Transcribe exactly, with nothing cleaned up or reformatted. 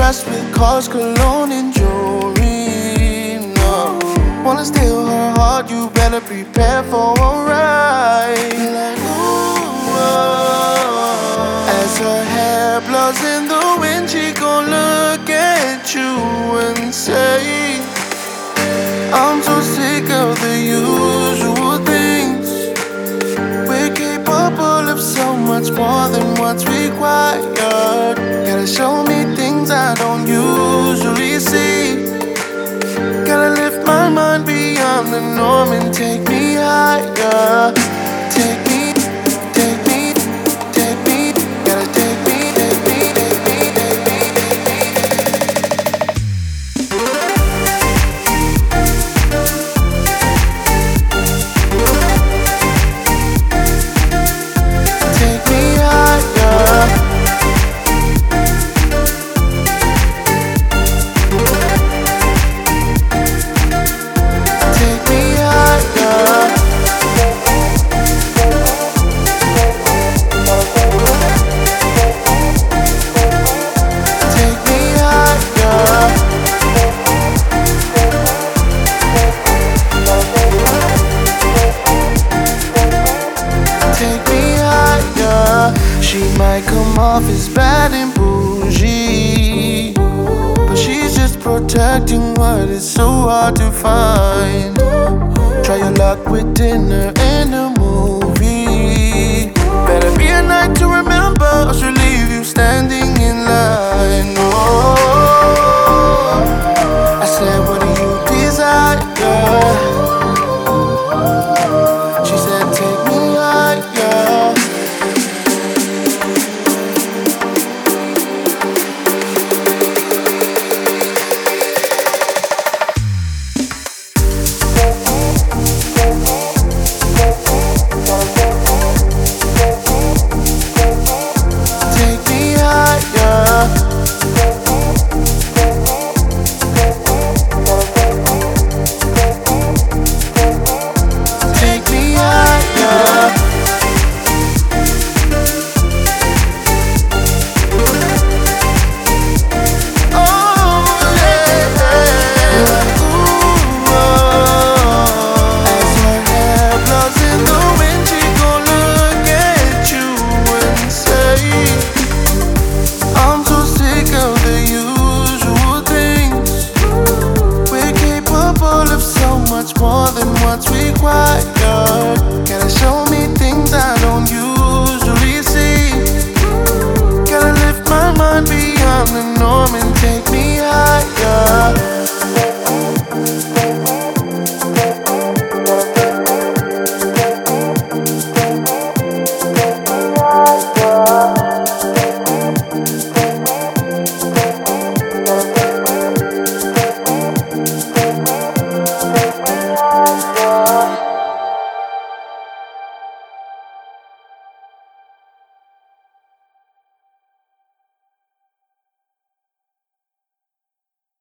dressed with cars, cologne, and jewelry. No, wanna steal her heart, you better prepare for a ride. Like, ooh, oh. As her hair blows in the wind, she gon' look at you and say, I'm so sick of the usual things. We're capable of so much more than what's required. Gotta show me things I don't usually see. Gotta lift my mind beyond the norm and take me higher. Take me, take me, take me. Gotta take me, take me, take me, take me, take me higher. Take me higher. Take me higher. Take me higher. She might come off as bad and bougie, but she's just protecting what is so hard to find. Try your luck with dinner and a movie. Better be a night to remember, or she'll leave you standing in line. Oh.